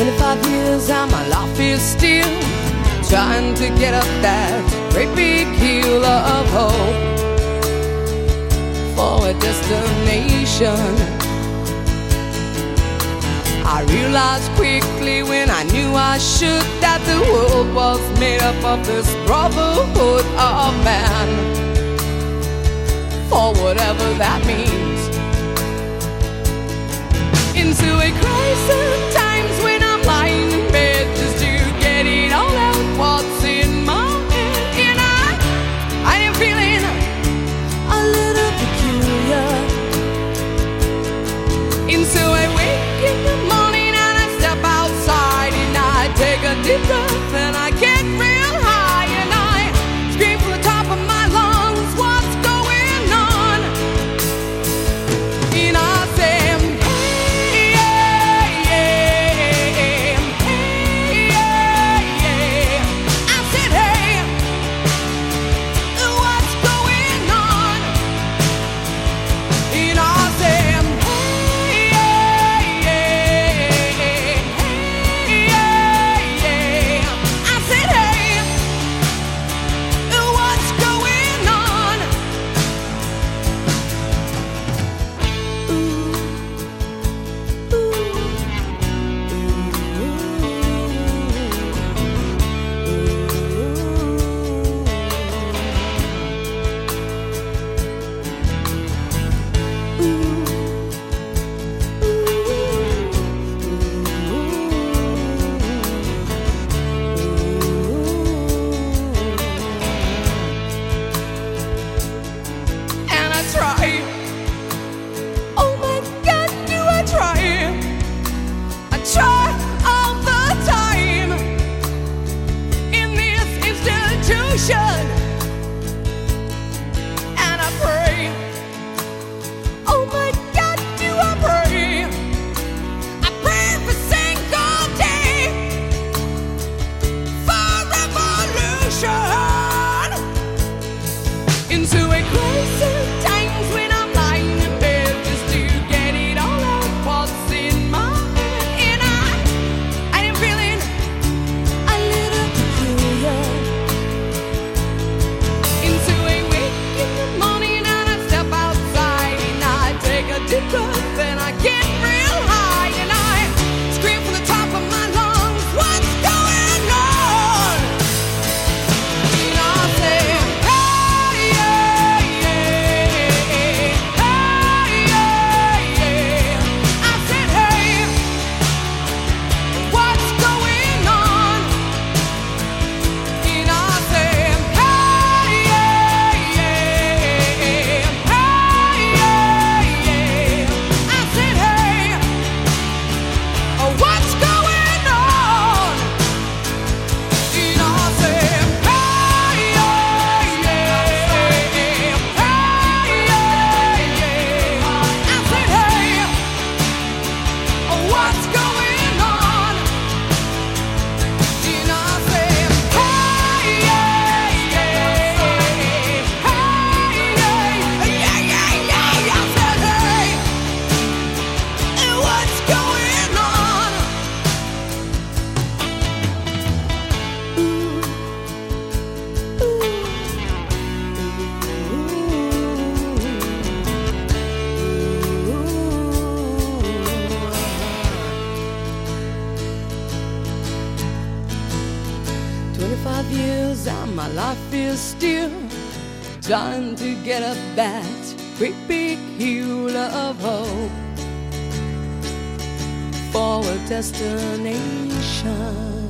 25 years and my life is still trying to get up that great big hill of hope for a destination. I realized quickly when I knew I should that the world was made up of this brotherhood of man, for whatever that means. Into a crisis times when I'm lying in bed just to get it all out what's in my head. And I am feeling a little peculiar. Into a wake in the morning and I step outside and I take a deep breath and I get real high and I scream from the top of my lungs, what's going on? And I say, and I pray, oh my God, do I pray? I pray every single day for revolution. Into a crisis times when I'm lying in bed just to get it all out what's in my head. And I am feeling a little peculiar. Into a wake in the morning and I step outside and I take a deep breath and I get real high and I scream from the top of my lungs, what's going on? And I say, hey, yeah, yeah, hey, yeah, yeah. I said, hey, what's going on? And I say, years and my life is still trying to get up that great big hill of hope for a destination.